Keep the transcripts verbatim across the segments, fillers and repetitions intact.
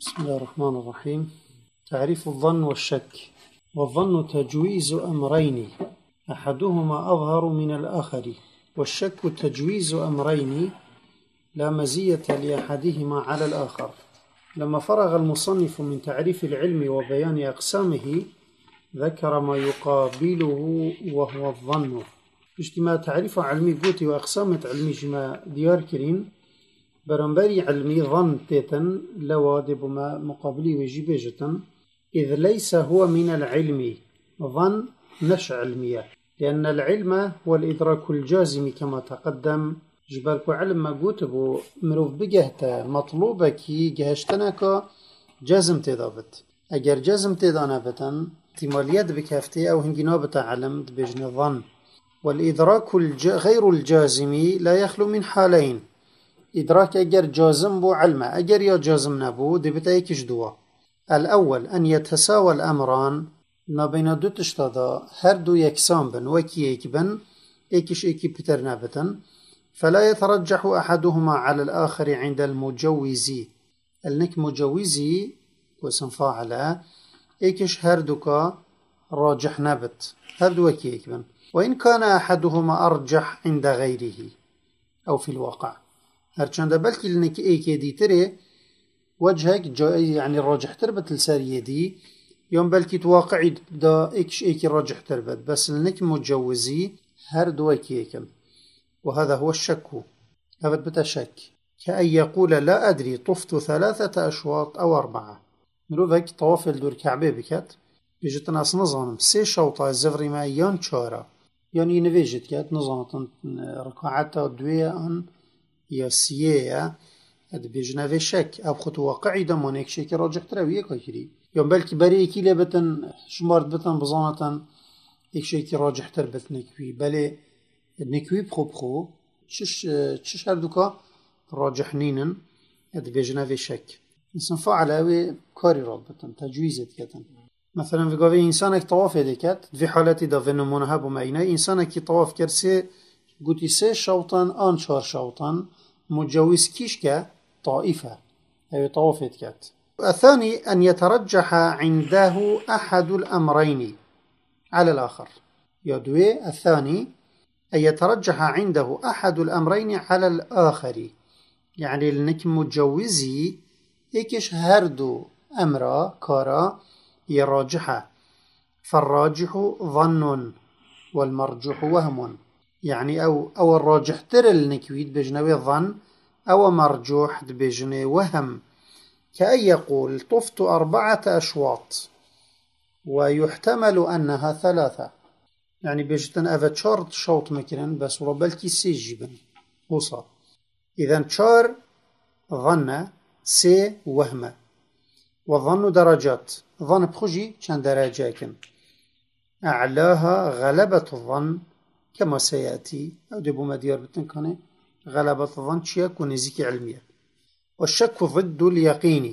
بسم الله الرحمن الرحيم. تعريف الظن والشك. والظن تجويز أمرين أحدهما أظهر من الآخر، والشك تجويز أمرين لا مزية لأحدهما على الآخر. لما فرغ المصنف من تعريف العلم وبيان أقسامه ذكر ما يقابله وهو الظن. اجتماع تعريف علمي قوتي وأقسامة علمي جمع ديار كرين برنبري علمي ظن تيتن لوادب ما مقابلي وجيبجة، إذ ليس هو من العلم. ظن نش علمية، لأن العلم هو الإدراك الجازم كما تقدم. جبالك علم ما قوتبو مروف بجهته مطلوبك جهشتنك جازم تضافت. أجر جازم تضانبتا احتماليات بكافتي أو هنجنابة علم بجن ظن. والإدراك الج... غير الجازم لا يخلو من حالين: إدراك أجر جازم بو علمه، أجر يا جازم نبو دبت أيكش دوا. الأول أن يتساوى الأمران ما بين دو تشتادا هر دو يكسان بن وكي يك بن إيكش إيكي بتر نابتا، فلا يترجح أحدهما على الآخر عند المجوزي. النك مجوزي واسم فاعله إيكش هر دوكا راجح نابت، هر دو وكي يك بن، وإن كان أحدهما أرجح عند غيره أو في الواقع. هرچند بلكي لنك ايكي دي تري وجهك يعني راجح تربت السارية دي يوم بلكي تواقعي دا ايكش ايكي راجح تربت، بس لنك مجوزي هر دويكي ايكم. وهذا هو الشك. هذا بتا شك كأن يقول لا أدري طفت ثلاثة أشواط أو أربعة. مروفك طوافل دور كعبه بكت بيجت ناس نظام سي شوطة زفري ما يان شارة يعني نفيجت كت نظامة ركعتا دوية أن يا سيئة هذا بيجنا في شك أبخط واقعي دمونيك شيء راجح ترويه كيري يوم بلكي بريكي لبتن شمارت بتن بظانة إيك شيء راجح تربت نكوي بلي نكوي بخو بخو تشش تشش هردوكا راجح نينن هذا بيجنا في شك. إنسان فعل أوي كاري رابطن تجويزت كتن. مثلا في قوي إنسانك طواف يدكت في حالتي دا في نمونها بمعينة إنسانك طواف كرسي قوتي سي شوطان آن شار شوطان مجوز كيشكا طائفة أي طوافت كات. الثاني أن يترجح عنده أحد الأمرين على الآخر. يدوي الثاني أن يترجح عنده أحد الأمرين على الآخر، يعني لنك مجوزي إيكش هردو أمرا كارا يراجحه، فالراجح ظن والمرجح وهم. يعني أو أو الراجح تر النكويد بجنوي الظن أو مرجوح بجنوي وهم. كأن يقول طفت أربعة أشواط ويحتمل أنها ثلاثة، يعني بجتن أفا تشارت شوط مكرن بس ربالكي سي جيبن وصا. إذن تشار ظن سي وهم. والظن درجات، ظن بخجي كان درجاكن أعلاها غلبة الظن كما سيأتي أو دبو مديار بتنكني غلبة الظن شيك ونزيك علمية. والشك ضد اليقين.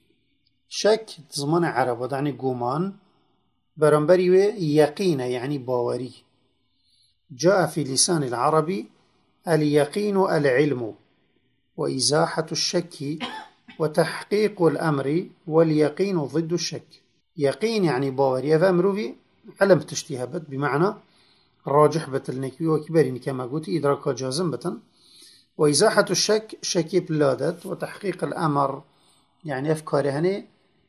شك تزمان عرب ودعني قومان برنبري يقين يعني باوري. جاء في لسان العربي اليقين العلم وإزاحة الشك وتحقيق الأمر، واليقين ضد الشك. يقين يعني باوري فأمروي علم تشتيهبت بمعنى راجح بتلنكوي وكبرين كما قلت إدراك جازم بتن. وإزاحة الشك شكي بلادت، وتحقيق الأمر يعني أفكار هني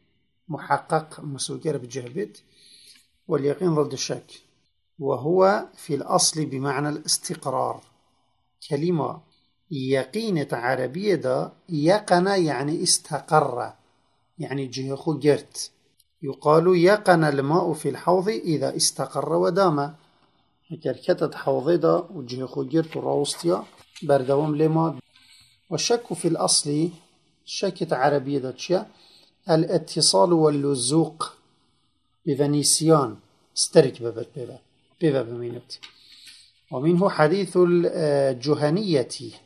محقق مسوكر بجهبت. واليقين ضد الشك، وهو في الأصل بمعنى الاستقرار. كلمة يقين عربية دا يقن يعني استقر، يعني جهخو جرت. يقال يقن الماء في الحوض إذا استقر ودام. كركتت حوضيدا وجهه خجرت الروستيا بردوام لما. والشك في الأصل شكت عربية داتشيا الاتصال واللزوق بفنيسيان استرك ببت ببا ببا بمينت. ومنه حديث الجهنية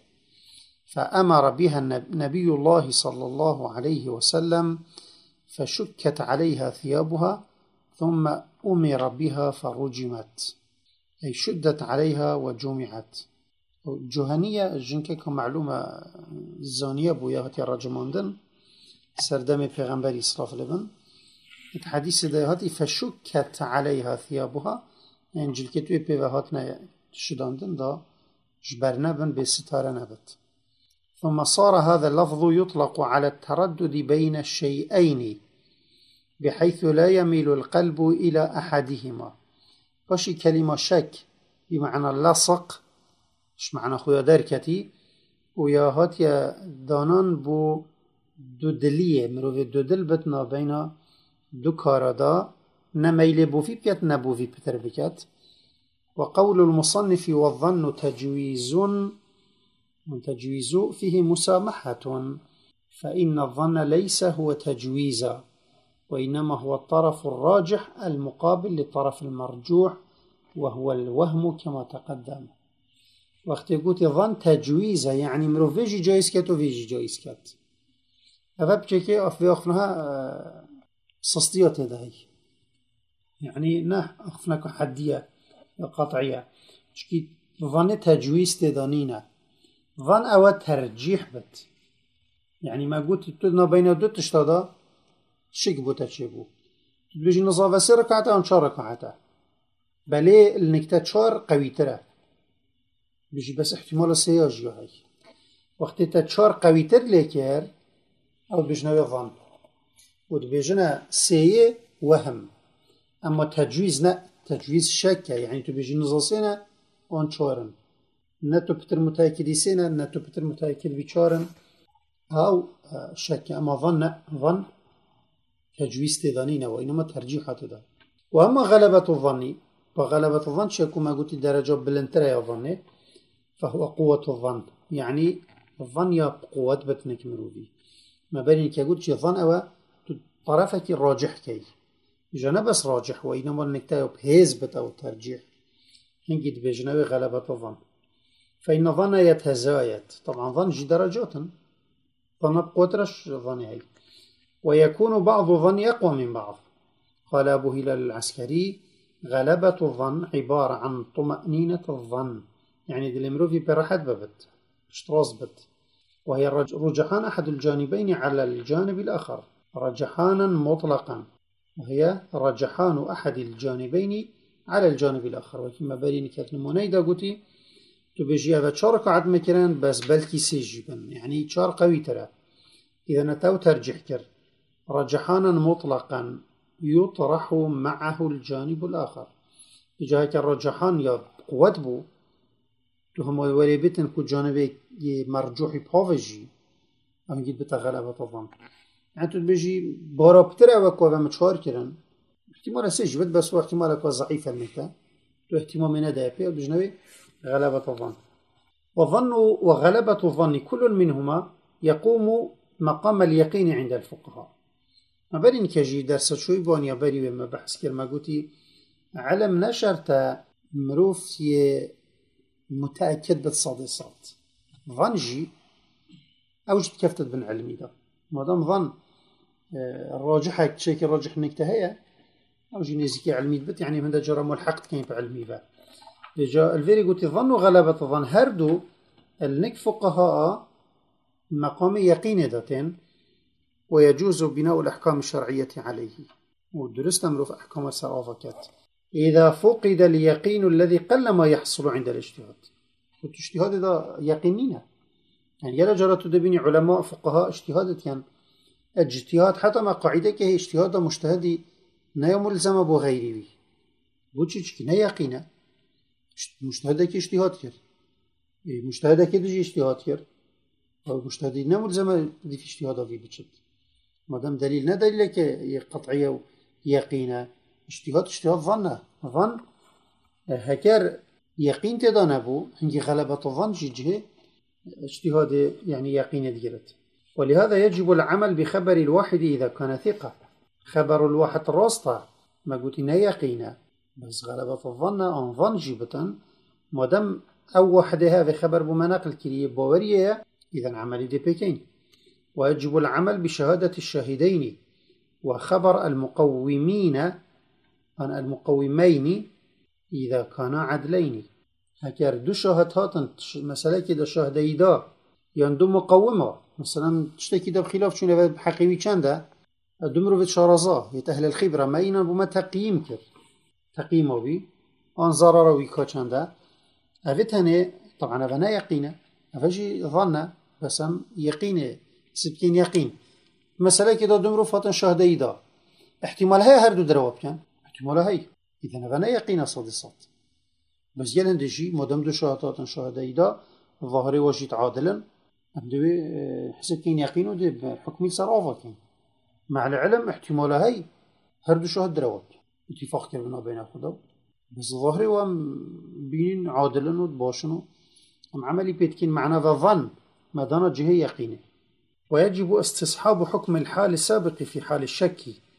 فأمر بها نبي الله صلى الله عليه وسلم فشكت عليها ثيابها ثم أمر بها فرجمت، أي شدت عليها وجمعت. الجهنية الجنكة كمعلومة الزانية بوياهة رجماندن سردم پیغمبری صراف لبن حديث دهاتي فشكت عليها ثيابها يعني جلكتوی پیوهات نه شداندن دا جبر نبن بستاره نبت. ثم صار هذا اللفظ يطلق على التردد بين الشيئين بحيث لا يميل القلب إلى أحدهما. باشي كلمة شك بمعنى اللصق مش معنى خويا دركتي وياهات يا دانان بو دو دلية مروف دو دل بتنا بين دو كاردا نميل بو في بيت نبو في بتر بكت. وقول المصنف والظن تجويز تجويز فيه مسامحة فإن الظن ليس هو تجويزا وإنما هو الطرف الراجح المقابل للطرف المرجوح وهو الوهم كما تقدم. وقت قلت ظن تجويزا يعني مرو فيجي جايز كت وفيجي جايز كت أفا بجيكي أفضي أخفنها سستيات هذا يعني نه أخفنك حدية قطعية شكي ظن تجويز تدانينا ظن أو ترجيح بت يعني ما قلت تدنا بين دو تشتادا شك بو تشيبو تبليجي نظافة سي ركعتا ون شار ركعتا بلي النكتا شار قوي تره بيجي بس احتمال سياجيو هاي وقت تشار قوي تر ليكير أو بيجنوي ظن ودبيجنا سي وهم أما تجويز نا تجويز شك يعني تبيجي نظاسينا وان شارن نتو بتر متأكدي سينا نتو بتر متأكد بيشارن أو شك أما ظن ظن تجويز تدانينا وإنما ترجيحات دا. وأما غلبة الظن وغلبة الظن شكو ما قلت درجة بلنترى يا ظني فهو قوة الظن يعني الظن يا قوة بتنك مروفي ما بينك قلت الظن أو طرفك الراجح كي جانا بس راجح وإنما النكتاب هيزبت أو ترجيح هنجد بجنوي غلبة الظن فإن الظن يتزايد طبعا ظن جي درجات ظن بقوترش ظن هي ويكون بعض الظن يقوى من بعض. قال أبو هلال العسكري غلبة الظن عبارة عن طمأنينة الظن يعني دي المروفي براحت ببت اشتراز بت وهي رجحان أحد الجانبين على الجانب الآخر رجحانا مطلقا وهي رجحان أحد الجانبين على الجانب الآخر وكما باليني كانت نمونيدا قلتي تبجي هذا شار قعد مكران بس بلكي سيجيبا يعني شار قوي ترى إذا نتاو ترجح كر رجحانا مطلقا يطرح معه الجانب الآخر إجاهك الرجحان يا قوت بو تهم وليبتن كو جانبي مرجوحي بافجي أم جيد بتغلبة الظن يعني تبجي بارابتر وكو ومشهار كرن احتمال سيجبت بس واحتمال اكو ضعيف المتا تو احتمال من دافع بجنبي غلبة الظن. والظن وغلبة الظن كل منهما يقوم مقام اليقين عند الفقهاء. ما برين كجي درس شوي بان يا بري وما بحث كر ما قلتي علم نشرت مروف متأكد بالصادصات ظنجي أوجد كفتت بن علمي ده ما دام ظن الراجحة شيء الراجح نكتهية أوجد نزكي علمي بت يعني من ده جرى ملحقت كين بعلمي بقى جاء الفيري قلت ظن وغلبة الظن هردو النك فقهاء مقام يقين داتين ويجوز بناء الأحكام الشرعية عليه ودرست أمره في أحكام السرافكات إذا فقد اليقين الذي قل ما يحصل عند الاجتهاد والاجتهاد ده يقينينا يعني يلا جرى تدبيني علماء فقهاء اجتهادت يعني اجتهاد حتى ما قاعدة كه اجتهاد مجتهدي نا ملزم بو غيره بوچ كي نا يقينه مجتهد كي اجتهاد كر مجتهد كي دجي اجتهاد كر او مجتهدي نا ملزم دي في اجتهاد في بچت ما دام دليل نا دليل كي قطعيه يقينه اجتهاد اجتهاد ظن ظن هكر يقين تدانه بو هنجي غلبة الظن جيه اجتهاد يعني يقين ديرت. ولهذا يجب العمل بخبر الواحد إذا كان ثقة. خبر الواحد راسطة ما قلت إنه يقينه بس غلبة الظن أن ظن جيبتا ما دام أو واحد هذا خبر بمناقل كريه باوريه إذا عمل دي بيكين. ويجب العمل بشهادة الشاهدين وخبر المقومين عن المقومين إذا كانا عدلين. هكذا دو شاهد هاتن مسألة كده شاهدي دا يعني دو مقومة مثلا تشتكي ده بخلاف شون بحقيقي كان ده دمرو في شارزة يتأهل الخبرة ما ينا بما تقييم كر تقييمه بي أن ضرر ويكا كان ده أفت هنا طبعا أفنا يقينه أفجي ظن بس هم يقينه سبكين يقين مسألة كده دمرو فاتن شهده ده احتمال هي هردو درواب كان احتمال هي إذا أفنا يقينه صديصات بس يلهن دجي مدام دو شهادات شهده ده ظاهري وجيت عادلا أبدوي حسب كين يقينه ده حكمي صرافة كين مع العلم احتمال هاي هردو شهد دروات اتفاق كربنا بين خدا بس ظاهري وام بين عادلا وباشنو ام عملي بيتكين معنا ذا ظن ما دانا جهة يقينه ويجب استصحاب حكم الحال السابق في حال الشك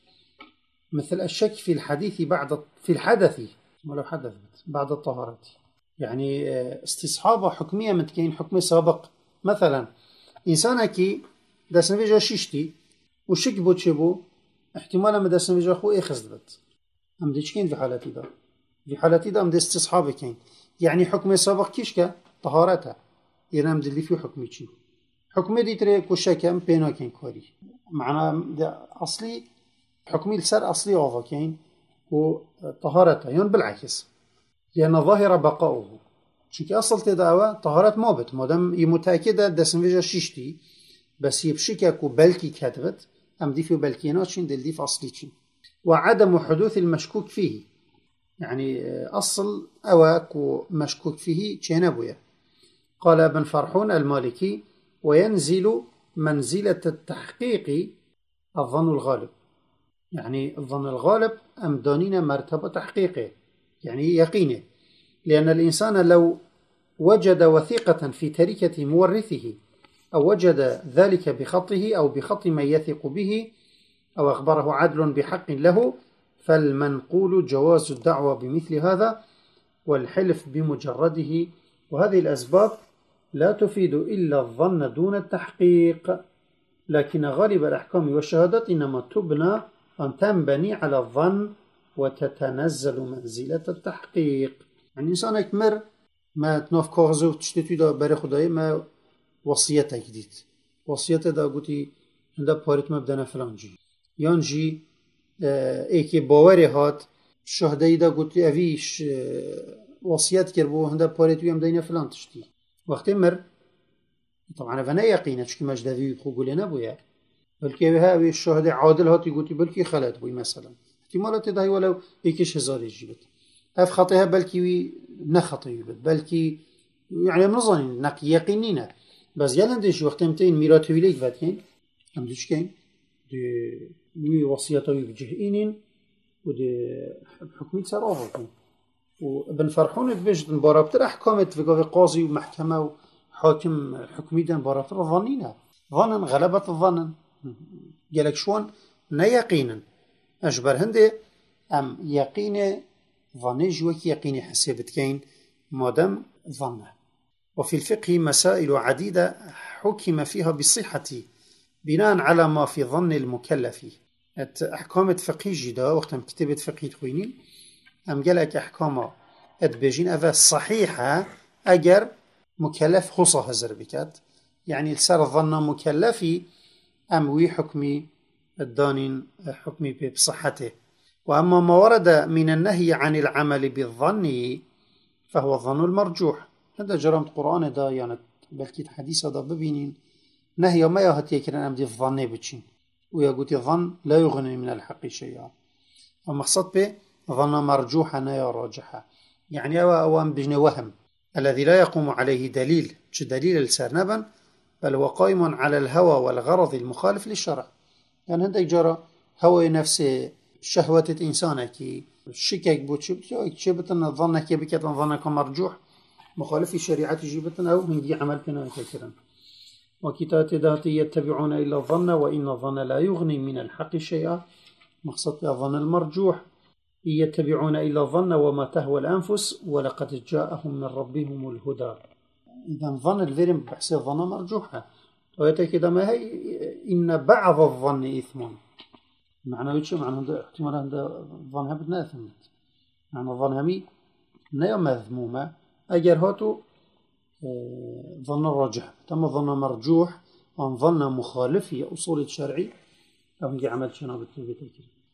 مثل الشك في الحديث بعد في الحدث ولو حدثت بعد الطهارة يعني استصحاب حكمية متكين حكم سابق مثلا إنسانك داس نفيجا شيشتي وشك بو تشبو احتمالا ما داس نفيجا خو إخز بت أم ديش كين في حالتي دا في حالتي دا أم دي استصحاب كين يعني حكم سابق كيشكا طهارتها إيرام دلي في حكمي چي حكمي دي تري كوشاكم بينا كين كوري معنا أصلي حكمي لسر أصلي غوفا كين وطهارتها يون بالعكس لأن ظاهر بقاؤه شكي أصل تدعوة طهارت مابت مادام يمتأكدة دسنفيجا شيشتي بس يبشكك بلكي كتبت أم دي في بلكيناتشين دل دي في أصلي چين وعدم حدوث المشكوك فيه يعني أصل أواك ومشكوك فيه چينبويا قال ابن فرحون المالكي وينزل منزلة التحقيق الظن الغالب يعني الظن الغالب أم دانين مرتبة تحقيقه يعني يقينه لأن الإنسان لو وجد وثيقة في تركة مورثه أو وجد ذلك بخطه أو بخط من يثق به أو أخبره عدل بحق له فالمنقول جواز الدعوة بمثل هذا والحلف بمجرده وهذه الأسباب لا تفيد إلا الظن دون التحقيق لكن غالب الأحكام والشهادات إنما تبنى أن تنبني على الظن وتتنزل منزلة التحقيق يعني إنسان أكمر ما تناف كاغزو تشتتو دا بري خداي ما وصيته جديد وصيته دا قوتي هنده بارت مبدنا فلان جي يان جي اه ايكي باوري هات شهده دا قوتي اويش اه وصيت كربو هنده بارت ويام دينا فلان تشتي وقت مر طبعا فانا يقينه چكي مجدوي بخو قولي نبويا بلكي ها اوي الشهده عادل هاتي قوتي بلكي خلات بوي مثلا احتمالات داي ولو ايكيش هزار يجيبت اف خطيها بلكي نخطي بلكي يعني منظن نقي يقينينا بس يلندش وقت متين ميرات ويليك فاتين هم دوش كين دي وي وصيته بجهئين ودي بحكمي تصرفه وابن فرحون بيجد مبارابتر احكامت في قاضي ومحكمة وحاكم حكمي دان مبارابتر ظنينا ظنا غلبة الظن قالك شوان نا يقينا أجبر هندي أم يقين ظنج وكي يقين حسابت كين مادام ظنه وفي الفقه مسائل عديدة حكم فيها بالصحة بناء على ما في ظن المكلف أحكام فقه جدا وقت كتبت فقه تخوينين أم قالك أحكام أدبجين أفا صحيحة أجر مكلف خصة هزر بكات يعني السر الظن مكلفي أم وي حكمي الدانين حكمي بصحته وأما ما ورد من النهي عن العمل بالظن فهو الظن المرجوح هذا جرمت قرآن دا يعني بلكي حديث دا ببينين نهي ما يهتي كرن أمدي الظن بتشين ويقول الظن لا يغني من الحق شيئا ومقصد به ظن مرجوحا نيا راجحا يعني أو أوام بجن وهم الذي لا يقوم عليه دليل دليل السرنبا بل هو قائم على الهوى والغرض المخالف للشرع يعني هندك جرى هوى نفسه شهوة إنسانك شكك بوتشبتنا ظنك بكتن ظنك مرجوح مخالف الشريعة جيبتنا أو هندي عمل كنا كثيرا وكتات ذاتي يتبعون إلا الظن وإن الظن لا يغني من الحق شيئا مقصد الظن المرجوح يتبعون إلا الظن وما تهوى الأنفس ولقد جاءهم من ربهم الهدى إذا ظن الفيرم بحث الظن مرجوحة ويتكد ما هي إن بعض الظن إثم معنى ويتشو معنى هذا احتمال هذا ظنها بدنا أثمت معنى ظنها مي نيا مذمومة أجر هاتو ظن الرجح تم ظن مرجوح أن ظن مخالف هي أصول الشرع أو نجي عمل شنو بالتوبة